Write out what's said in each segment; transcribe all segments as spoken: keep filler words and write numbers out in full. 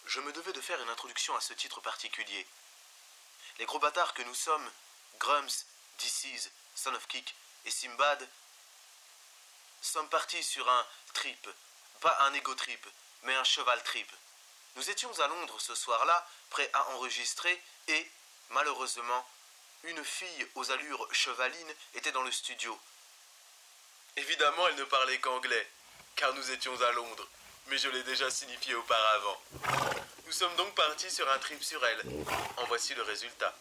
je me devais de faire une introduction à ce titre particulier. Les gros bâtards que nous sommes, Grums, D C's, Son of Kick et Simbad, sommes partis sur un trip, pas un ego trip, mais un cheval trip. Nous étions à Londres ce soir-là, prêts à enregistrer et, malheureusement, une fille aux allures chevalines était dans le studio. Évidemment, elle ne parlait qu'anglais, car nous étions à Londres, mais je l'ai déjà signifié auparavant. Nous sommes donc partis sur un trip sur elle. En voici le résultat.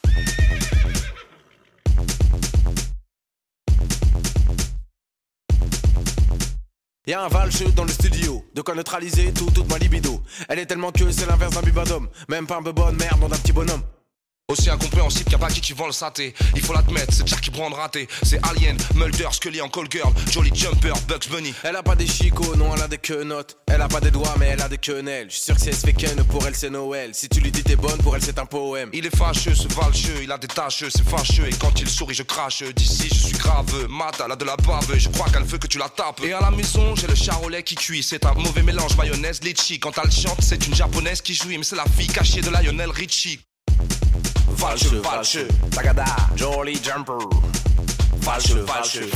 Y'a un valcheux dans le studio, de quoi neutraliser tout, toute ma libido. Elle est tellement que c'est l'inverse d'un bibadome, même pas un peu bonne merde, non d'un petit bonhomme. Aussi incompréhensible qu'il n'y a pas qui qui vend le synthé. Il faut l'admettre, c'est Jack qui prend de raté. C'est Alien, Mulder, Scully en call girl, Jolly Jumper, Bugs Bunny. Elle a pas des chicots, non elle a des quenottes. Elle a pas des doigts mais elle a des quenelles. J'suis sûr que si elle se fait ken, pour elle c'est Noël. Si tu lui dis t'es bonne, pour elle c'est un poème. Il est fâcheux ce valcheux, il a des taches, c'est fâcheux. Et quand il sourit je crache, d'ici je suis grave. Mat, elle a de la bave, je crois qu'elle veut que tu la tapes. Et à la maison j'ai le charolais qui cuit. C'est un mauvais mélange mayonnaise, litchi. Quand elle chante c'est une japonaise qui jouit. Mais c'est la fille cachée de Lionel Richie. Valcheux, valcheux, tagada, Jolly Jumper. Valcheux, valcheux.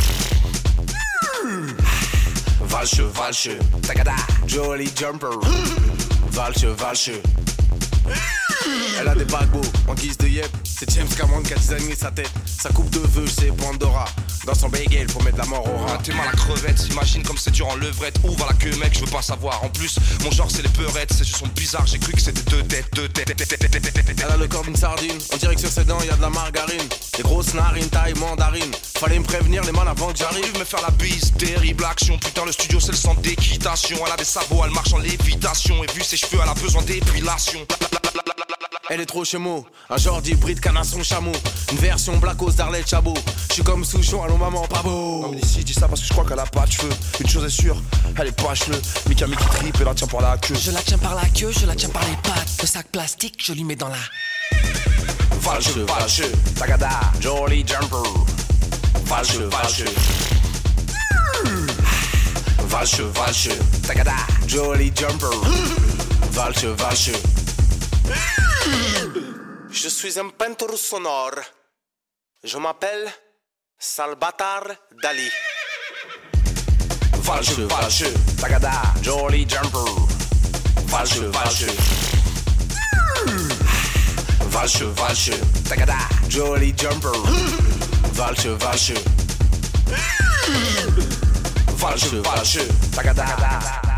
Valcheux, valcheux, tagada, Jolly Jumper. Valcheux, valcheux. Elle a des bagues en guise de yep. C'est James Cameron qui a designé sa tête. Sa coupe de vœux c'est Pandora. Dans son bagel pour mettre la mort au rat. Ah, t'es mal à crevette, imagine comme c'est dur en levrette. Où va la queue mec, je veux pas savoir. En plus, mon genre c'est les peurettes. Ces jeux sont bizarres, j'ai cru que c'était deux têtes, deux têtes. Elle a le corps d'une sardine. On dirait que sur ses dents y'a de la margarine. Des grosses narines, taille mandarine. Fallait me prévenir les man avant que j'arrive. Me faire la bise, terrible action. Putain le studio c'est le centre d'équitation. Elle a des sabots, elle marche en lévitation. Et vu ses cheveux, elle a besoin d'épilation. Elle est trop chemo, un genre d'hybride canasson chameau. Une version blackos d'Arlette Chabot. J'suis comme Souchon, allô maman, pas beau. Non mais d'ici, dis ça parce que je crois qu'elle a pas de cheveux. Une chose est sûre, elle est pas cheveux. Mika Miki trip et la tient par la queue. Je la tiens par la queue, je la tiens par les pattes. Le sac plastique, je lui mets dans la... Valcheux, valcheux, tagada, Jolly Jumper. Valcheux, valcheux. Valcheux, valcheux, tagada, Jolly Jumper. Valcheux, valcheux. Je suis un peintre sonore. Je m'appelle Salvatore Dali. Valcheux, valcheux, tagada, Jolly Jumper. Valcheux, valcheux. Valcheux, valcheux, tagada, Jolly Jumper. Valcheux, valcheux. Valcheux, valcheux, tagada.